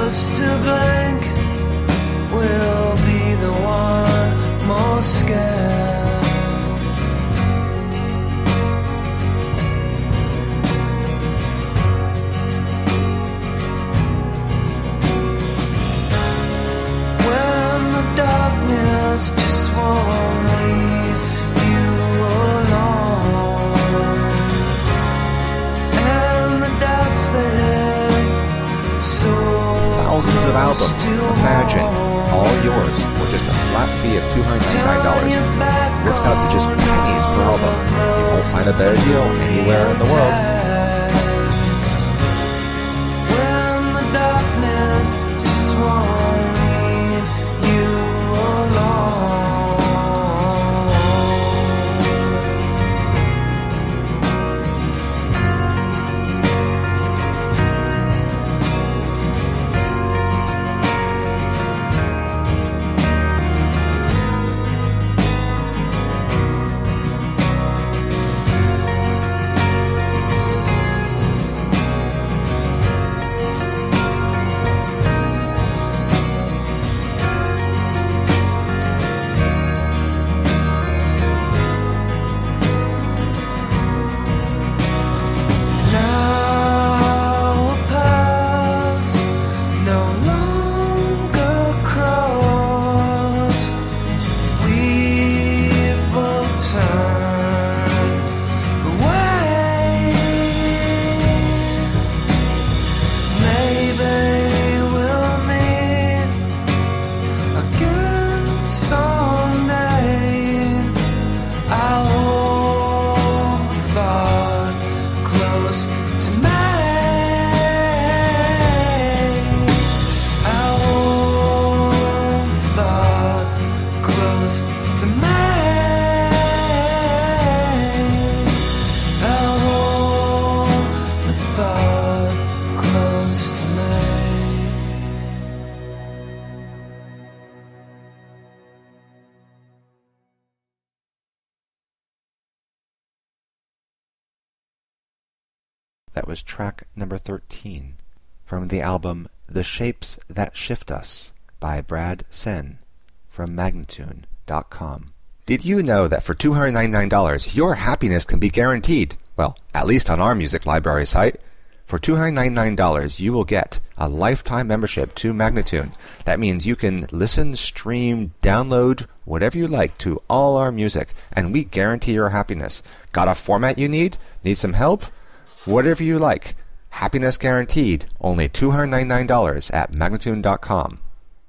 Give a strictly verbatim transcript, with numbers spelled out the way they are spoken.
close to blank will be the one most scared. When the darkness just won't leave you alone, and the doubts that so thousands of albums, imagine, all yours for just a flat fee of two hundred ninety-nine dollars. Works out to just pennies per album. You won't find a better deal anywhere in the world. when the darkness just won't leave you alone. That was track number thirteen from the album The Shapes That Shift Us by Brad Sen from Magnatune dot com. Did you know that for two hundred ninety-nine dollars your happiness can be guaranteed? Well, at least on our music library site. For two hundred ninety-nine dollars you will get a lifetime membership to Magnatune. That means you can listen, stream, download, whatever you like to all our music, and we guarantee your happiness. Got a format you need? Need some help? Whatever you like. Happiness guaranteed. Only two hundred ninety-nine dollars at Magnatune dot com.